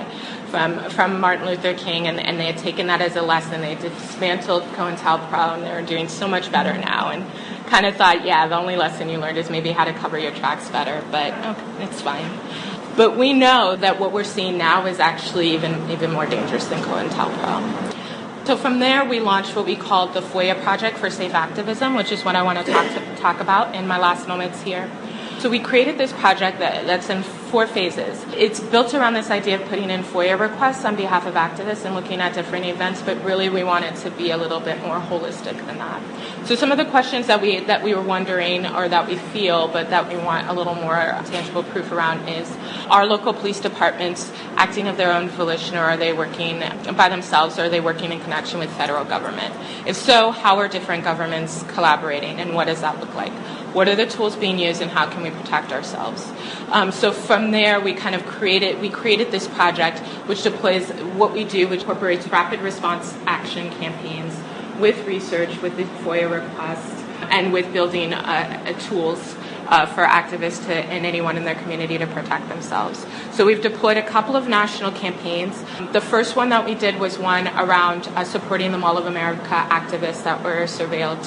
FBI, from Martin Luther King, and they had taken that as a lesson. They dismantled COINTELPRO, and they were doing so much better now. And kind of thought, yeah, the only lesson you learned is maybe how to cover your tracks better, but it's fine. But we know that what we're seeing now is actually even more dangerous than COINTELPRO. So from there, we launched what we called the FOIA Project for Safe Activism, which is what I want to talk about in my last moments here. So we created this project that's in 4 phases. It's built around this idea of putting in FOIA requests on behalf of activists and looking at different events, but really we want it to be a little bit more holistic than that. So some of the questions that we were wondering, or that we feel, but that we want a little more tangible proof around is, are local police departments acting of their own volition, or are they working by themselves, or are they working in connection with federal government? If so, how are different governments collaborating, and what does that look like? What are the tools being used, and how can we protect ourselves? So from there, we created this project, which deploys what we do, which incorporates rapid response action campaigns with research, with the FOIA requests, and with building tools for activists and anyone in their community to protect themselves. So we've deployed a couple of national campaigns. The first one that we did was one around supporting the Mall of America activists that were surveilled.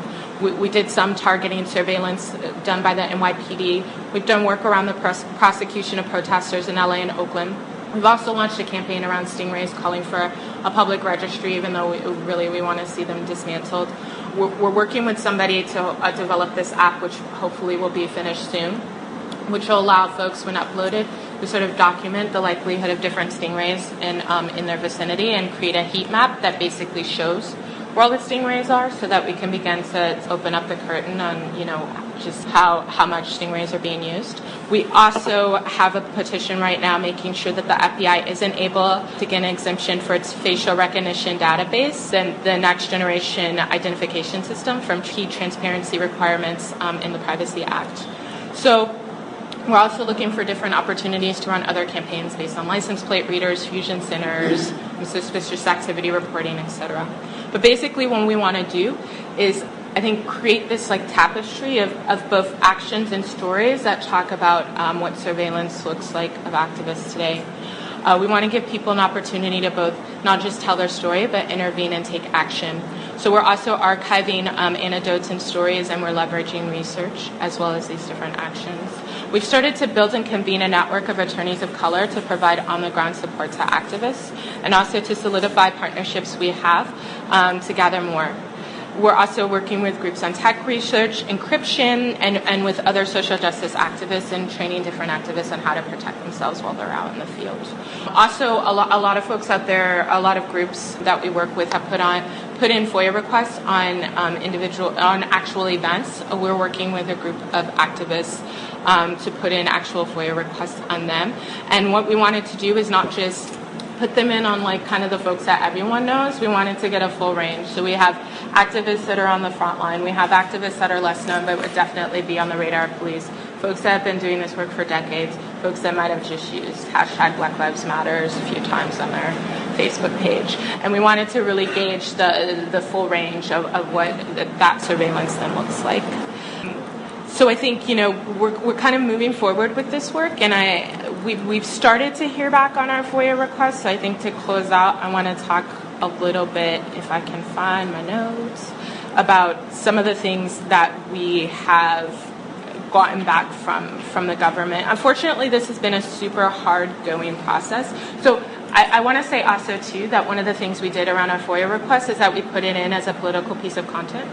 We did some targeting surveillance done by the NYPD. We've done work around the prosecution of protesters in LA and Oakland. We've also launched a campaign around stingrays calling for a public registry, even though we want to see them dismantled. We're working with somebody to develop this app, which hopefully will be finished soon, which will allow folks, when uploaded, we sort of document the likelihood of different stingrays in their vicinity and create a heat map that basically shows where all the stingrays are, so that we can begin to open up the curtain on, just how much stingrays are being used. We also have a petition right now making sure that the FBI isn't able to get an exemption for its facial recognition database and the next generation identification system from key transparency requirements in the Privacy Act. So we're also looking for different opportunities to run other campaigns based on license plate readers, fusion centers, suspicious activity reporting, etc. But basically what we want to do is, I think, create this tapestry of both actions and stories that talk about what surveillance looks like of activists today. We want to give people an opportunity to both not just tell their story, but intervene and take action. So we're also archiving anecdotes and stories, and we're leveraging research as well as these different actions. We've started to build and convene a network of attorneys of color to provide on-the-ground support to activists, and also to solidify partnerships we have to gather more. We're also working with groups on tech research, encryption, and with other social justice activists, and training different activists on how to protect themselves while they're out in the field. Also, a lot of folks out there, a lot of groups that we work with have put in FOIA requests on actual events. We're working with a group of activists to put in actual FOIA requests on them. And what we wanted to do is not just put them in on kind of the folks that everyone knows. We wanted to get a full range. So we have activists that are on the front line. We have activists that are less known but would definitely be on the radar of police. Folks that have been doing this work for decades. Folks that might have just used hashtag Black Lives Matters a few times on their Facebook page. And we wanted to really gauge the full range of what that surveillance then looks like. So I think, we're kind of moving forward with this work, and we've started to hear back on our FOIA requests. So I think to close out, I want to talk a little bit, if I can find my notes, about some of the things that we have gotten back from the government. Unfortunately, this has been a super hard-going process. So I want to say also, too, that one of the things we did around our FOIA request is that we put it in as a political piece of content.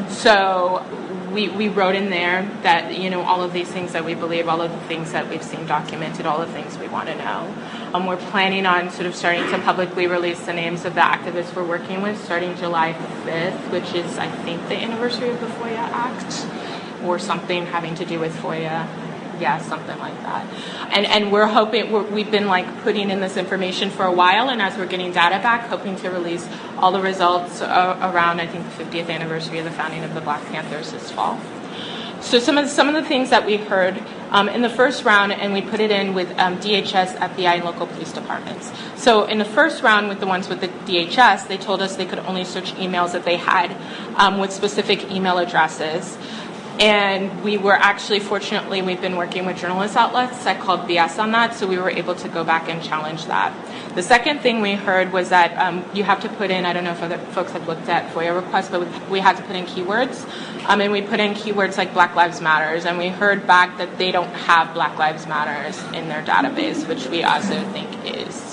So we wrote in there that, all of these things that we believe, all of the things that we've seen documented, all the things we want to know. We're planning on sort of starting to publicly release the names of the activists we're working with starting July 5th, which is, I think, the anniversary of the FOIA Act, or something having to do with FOIA. Yeah, something like that. And we're hoping, we've been putting in this information for a while, and as we're getting data back, hoping to release all the results around, I think, the 50th anniversary of the founding of the Black Panthers this fall. So some of the things that we heard in the first round, and we put it in with DHS, FBI, and local police departments. So in the first round with the ones with the DHS, they told us they could only search emails that they had with specific email addresses. And we were actually, fortunately, we've been working with journalist outlets that called BS on that, so we were able to go back and challenge that. The second thing we heard was that you have to put in, I don't know if other folks have looked at FOIA requests, but we had to put in keywords. And we put in keywords like Black Lives Matters, and we heard back that they don't have Black Lives Matters in their database, which we also think is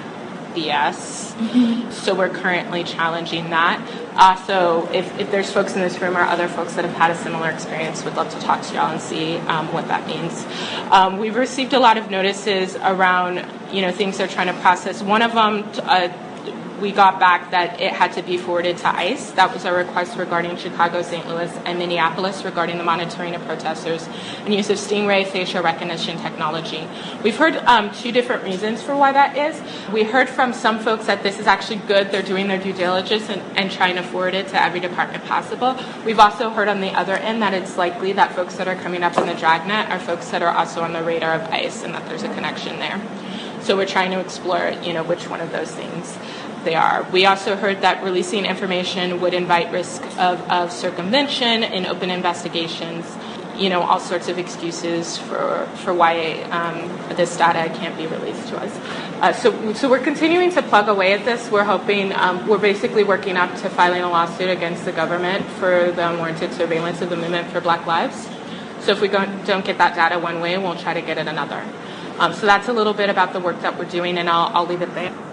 BS. Mm-hmm. So we're currently challenging that. So if there's folks in this room or other folks that have had a similar experience, we'd love to talk to y'all and see what that means. We've received a lot of notices around, things they're trying to process. One of them, we got back that it had to be forwarded to ICE. That was a request regarding Chicago, St. Louis, and Minneapolis regarding the monitoring of protesters and use of Stingray facial recognition technology. We've heard two different reasons for why that is. We heard from some folks that this is actually good. They're doing their due diligence and trying to forward it to every department possible. We've also heard on the other end that it's likely that folks that are coming up in the dragnet are folks that are also on the radar of ICE and that there's a connection there. So we're trying to explore, which one of those things they are. We also heard that releasing information would invite risk of circumvention in open investigations, all sorts of excuses for why this data can't be released to us. So we're continuing to plug away at this. We're hoping, we're basically working up to filing a lawsuit against the government for the unwarranted surveillance of the Movement for Black Lives. So if we don't get that data one way, we'll try to get it another. So that's a little bit about the work that we're doing, and I'll leave it there.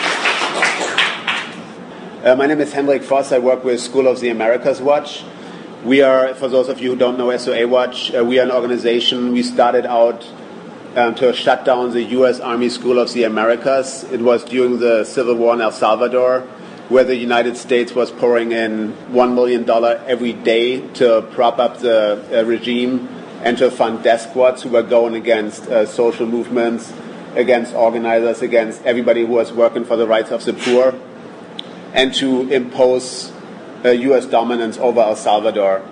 My name is Hendrik Voss. I work with School of the Americas Watch. We are, for those of you who don't know SOA Watch, we are an organization. We started out to shut down the U.S. Army School of the Americas. It was during the Civil War in El Salvador, where the United States was pouring in $1 million every day to prop up the regime and to fund death squads who were going against social movements, against organizers, against everybody who was working for the rights of the poor, and to impose U.S. dominance over El Salvador.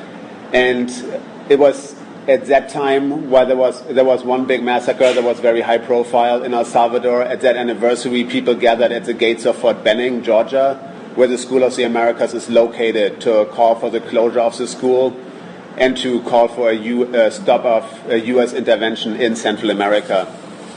And it was at that time, while there was one big massacre that was very high profile in El Salvador, at that anniversary, people gathered at the gates of Fort Benning, Georgia, where the School of the Americas is located, to call for the closure of the school and to call for a stop of U.S. intervention in Central America.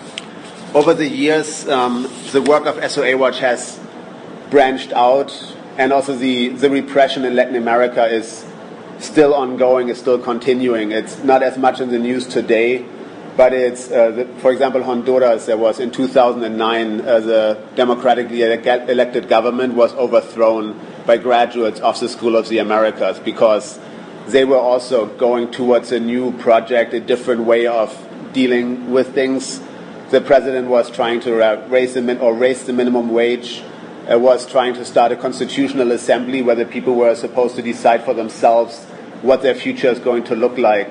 Over the years, the work of SOA Watch has branched out, and also the repression in Latin America is still ongoing, is still continuing. It's not as much in the news today, but it's, for example, Honduras, there was in 2009, the democratically elected government was overthrown by graduates of the School of the Americas because they were also going towards a new project, a different way of dealing with things. The president was trying to raise the minimum wage, was trying to start a constitutional assembly where the people were supposed to decide for themselves what their future is going to look like.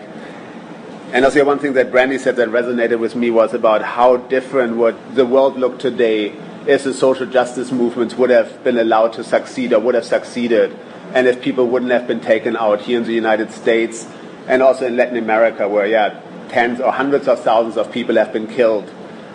And also one thing that Brandy said that resonated with me was about how different would the world look today if the social justice movements would have been allowed to succeed or would have succeeded, and if people wouldn't have been taken out here in the United States and also in Latin America, where tens or hundreds of thousands of people have been killed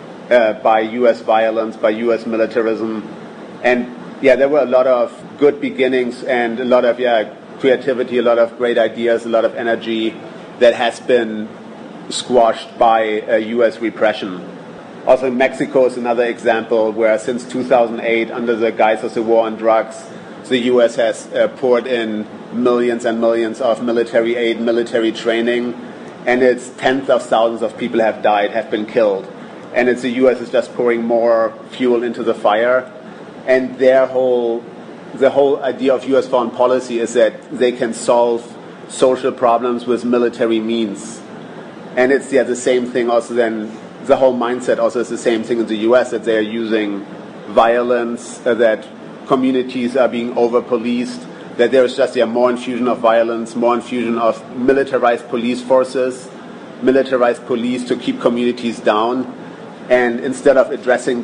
by U.S. violence, by U.S. militarism. And there were a lot of good beginnings and a lot of creativity, a lot of great ideas, a lot of energy that has been squashed by U.S. repression. Also, Mexico is another example where since 2008, under the guise of the war on drugs, the U.S. has poured in millions and millions of military aid, military training, and it's tens of thousands of people have died, have been killed. And it's the U.S. is just pouring more fuel into the fire. And the whole idea of U.S. foreign policy is that they can solve social problems with military means. And it's the same thing also then, the whole mindset also is the same thing in the U.S., that they are using violence, that communities are being over-policed, that there is just more infusion of violence, more infusion of militarized police forces, militarized police to keep communities down, and instead of addressing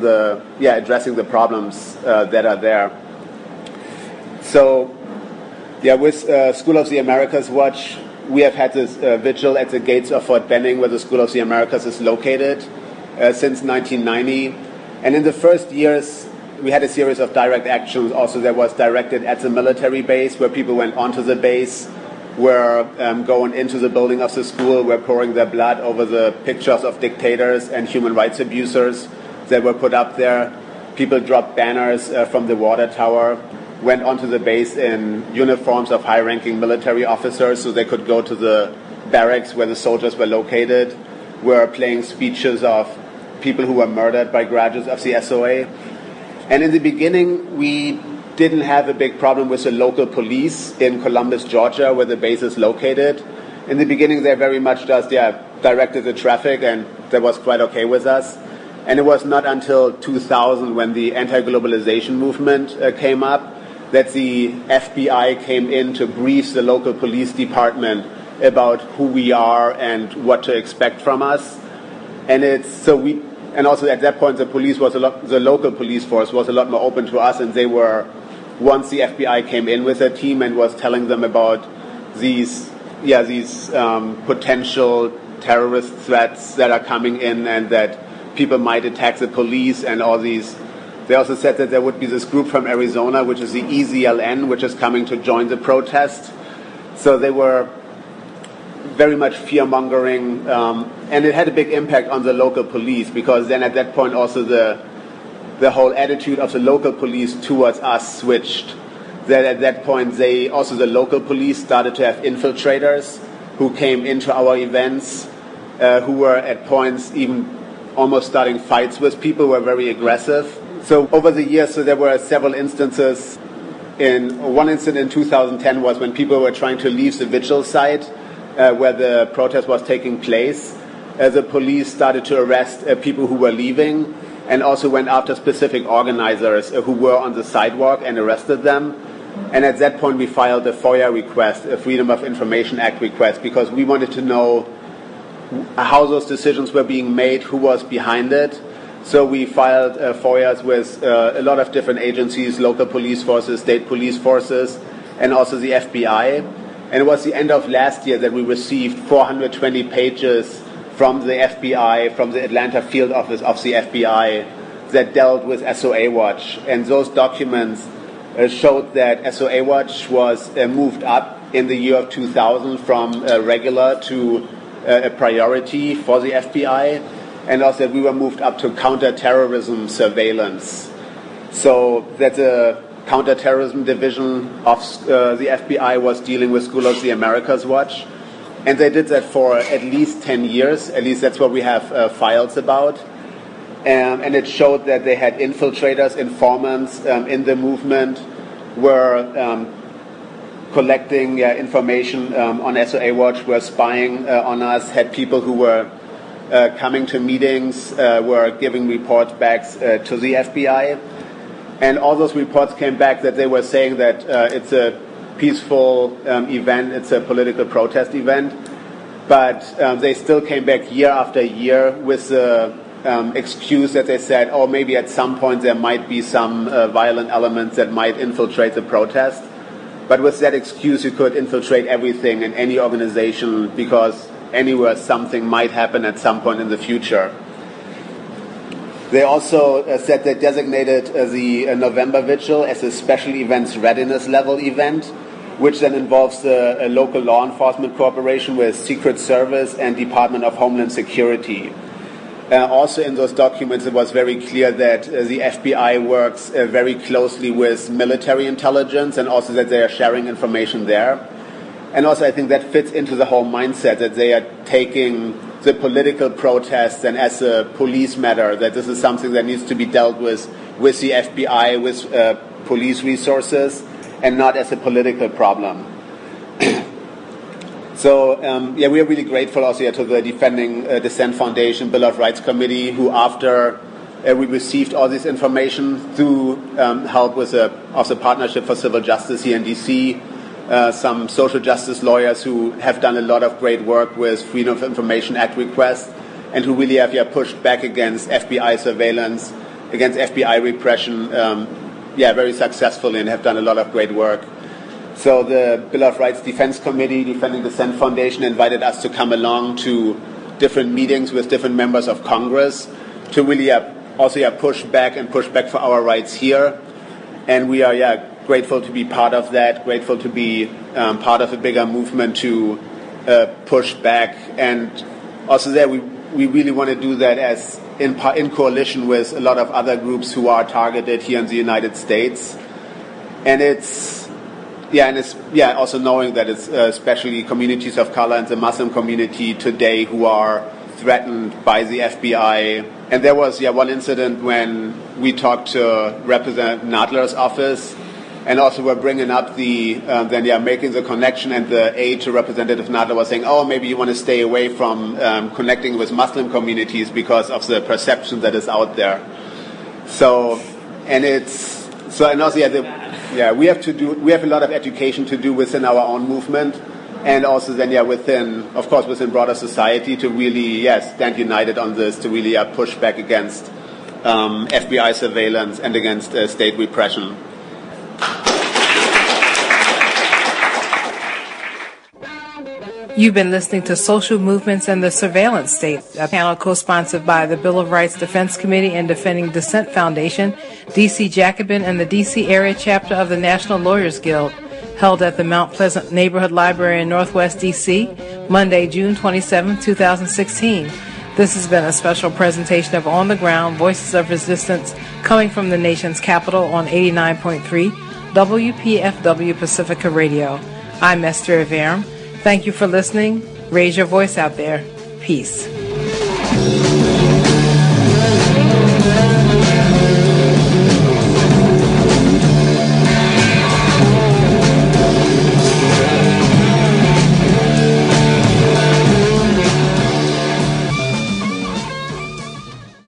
the problems that are there. So, with School of the Americas Watch, we have had this vigil at the gates of Fort Benning, where the School of the Americas is located, since 1990. And in the first years, we had a series of direct actions also that was directed at the military base, where people went onto the base, were going into the building of the school, were pouring their blood over the pictures of dictators and human rights abusers that were put up there. People dropped banners from the water tower, went onto the base in uniforms of high-ranking military officers so they could go to the barracks where the soldiers were located, were playing speeches of people who were murdered by graduates of the SOA. And in the beginning, we didn't have a big problem with the local police in Columbus, Georgia, where the base is located. In the beginning, they very much just directed the traffic, and that was quite okay with us. And it was not until 2000, when the anti-globalization movement came up, that the FBI came in to brief the local police department about who we are and what to expect from us. And also at that point, the local police force was a lot more open to us, and they were, once the FBI came in with a team and was telling them about these potential terrorist threats that are coming in and that people might attack the police and all these. They also said that there would be this group from Arizona, which is the EZLN, which is coming to join the protest. So they were very much fear-mongering, and it had a big impact on the local police, because then at that point also the whole attitude of the local police towards us switched. That at that point the local police started to have infiltrators who came into our events, who were at points even almost starting fights with people, who were very aggressive. So over the years, there were several instances One incident in 2010 was when people were trying to leave the vigil site where the protest was taking place. The police started to arrest people who were leaving, and also went after specific organizers who were on the sidewalk and arrested them. And at that point we filed a FOIA request, a Freedom of Information Act request, because we wanted to know how those decisions were being made, who was behind it. So we filed FOIAs with a lot of different agencies, local police forces, state police forces, and also the FBI. And it was the end of last year that we received 420 pages from the FBI, from the Atlanta field office of the FBI, that dealt with SOA Watch. And those documents showed that SOA Watch was moved up in the year of 2000 from regular to a priority for the FBI, and also that we were moved up to counterterrorism surveillance. So that the counterterrorism division of the FBI was dealing with School of the Americas Watch. And they did that for at least 10 years. At least that's what we have files about. And it showed that they had infiltrators, informants in the movement, were collecting information on SOA Watch, were spying on us, had people who were coming to meetings, were giving reports back to the FBI. And all those reports came back that they were saying that it's a peaceful event, it's a political protest event, but they still came back year after year with the excuse that they said, oh, maybe at some point there might be some violent elements that might infiltrate the protest. But with that excuse, you could infiltrate everything in any organization, because anywhere something might happen at some point in the future. They also said they designated the November Vigil as a special events readiness level event, which then involves a local law enforcement cooperation with Secret Service and Department of Homeland Security. Also in those documents it was very clear that the FBI works very closely with military intelligence, and also that they are sharing information there. And also I think that fits into the whole mindset that they are taking the political protests and as a police matter, that this is something that needs to be dealt with the FBI, with police resources, and not as a political problem. So, we are really grateful also to the Defending Dissent Foundation Bill of Rights Committee, who after we received all this information through help with also Partnership for Civil Justice here in D.C., some social justice lawyers who have done a lot of great work with Freedom of Information Act requests, and who really have pushed back against FBI surveillance, against FBI repression, very successfully, and have done a lot of great work. So the Bill of Rights Defense Committee, Defending Dissent Foundation, invited us to come along to different meetings with different members of Congress to really also push back for our rights here. And we are grateful to be part of that, grateful to be part of a bigger movement to push back. And also there we really want to do that as in coalition with a lot of other groups who are targeted here in the United States. And it's also knowing that it's especially communities of color and the Muslim community today who are threatened by the FBI. And there was one incident when we talked to Representative Nadler's office, and also we're bringing up making the connection, and the aide to Representative Nadler was saying, oh, maybe you want to stay away from connecting with Muslim communities because of the perception that is out there. We have a lot of education to do within our own movement, and also then within broader society to really stand united on this, to really push back against FBI surveillance and against state repression. You've been listening to Social Movements and the Surveillance State, a panel co-sponsored by the Bill of Rights Defense Committee and Defending Dissent Foundation, D.C. Jacobin, and the D.C. area chapter of the National Lawyers Guild, held at the Mount Pleasant Neighborhood Library in Northwest D.C., Monday, June 27, 2016. This has been a special presentation of On the Ground, Voices of Resistance, coming from the nation's capital on 89.3 WPFW Pacifica Radio. I'm Esther Averum. Thank you for listening. Raise your voice out there. Peace.